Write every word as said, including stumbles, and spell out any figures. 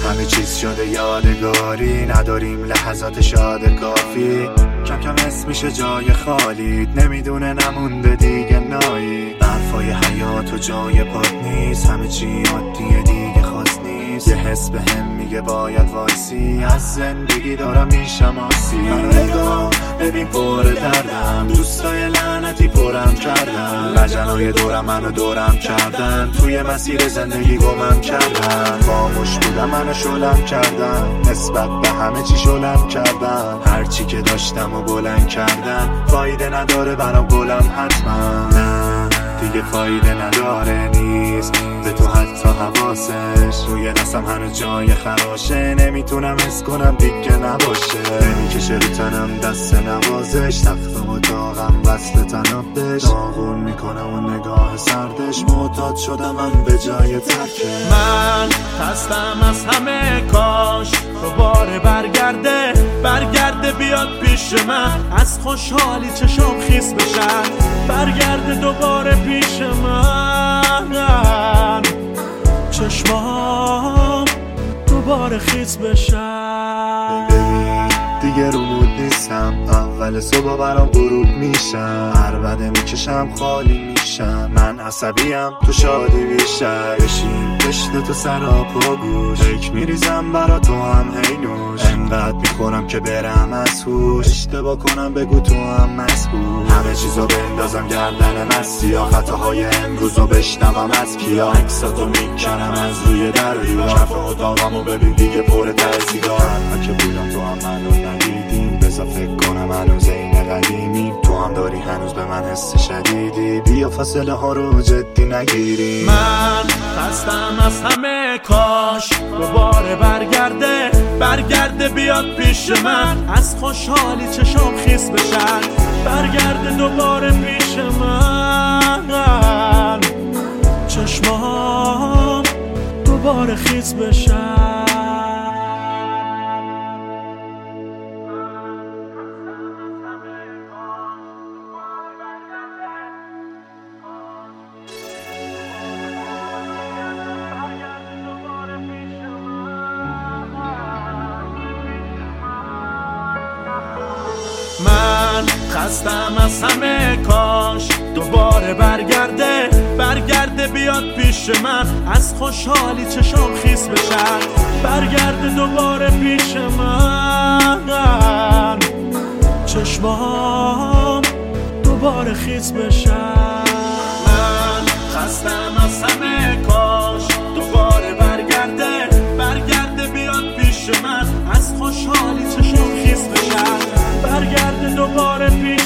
همه چیز شده یادگاری، نداریم لحظات شاد کافی. کم کم اسم میشه جای خالیت، نمیدونه نمونده دیگه نایی. برفای حیات و جای پات نیست، همه چی عادیه دیگه خاص نیست. یه حس به هم میگه باید وایسی، از زندگی دارم میشم آسی. منو نگاه ببین پر دردم، دوستای لعنتی پرم کردن. لجنای دورم منو دورم کردن، توی مسیر زندگی گمم کردن. خاموش بودم منو شلم کردن، نسبت به همه چی شلم کردن. هرچی که داشتم و بلند کردن، فایده نداره برام گلم حتما. نه دیگه فایده نداره نیست به تو حتی حواسش. روی دستم هنوز جای خراشه، نمیتونم حس کنم دیگه نباشه. نمیکشه رو تنم دست نوازش، تختم و داغم وصل تنابش. داغون میکنم و نگاه سردش، معتاد شدم من به جای ترکه. من خستم از همه، کاش دوباره برگرده برگرده بیاد پیش من. از خوشحالی چشام خیس بشن، برگرده دوباره پیش من. چشمام دوباره خیس بشن. ببین دیگه رو مود نیستم، اول صبح برام غروب میشم. عربده میکشم خالی میشم، من عصبیم تو شادی بیشتر. بشین بشنه تو سراپا گوش، فکر میریزم برا تو هم هینوش. انقدر میخورم که برم از هوش، اشتباه کنم بگو تو هم مسئول. همه چیزو بندازم گردن مسیا، خطاهای امروزو بشنوم از کیا. عکساتو میکنم از روی دریا، کف اتاقمو ببین دیگه پر ترسیدار. من که بودم تو هم منو ندیدیم، بذار فکر کنم هنوز این قدیمیم. تو هم داری هنوز به من حس شدیدی، بیا فاصله ها رو جدی نگیریم. من خستم از همه، کاش دوباره برگرده برگرده بیاد پیش من. از خوشحالی چشام خیس بشن، برگرده دوباره پیش من. چشمام دوباره خیس بشن. من خستم از همه، کاش دوباره برگرده برگرده بیاد پیش من. از خوشحالی چشام خیس بشن، برگرده دوباره پیش من. چشمام دوباره خیس بشن. من خستم از همه، کاش دوباره برگرده برگرده بیاد پیش من. از خوشحالی چشام خیس بشن، برگرده دوباره پیش